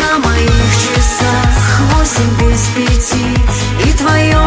На моих часах 8 без 5, и твое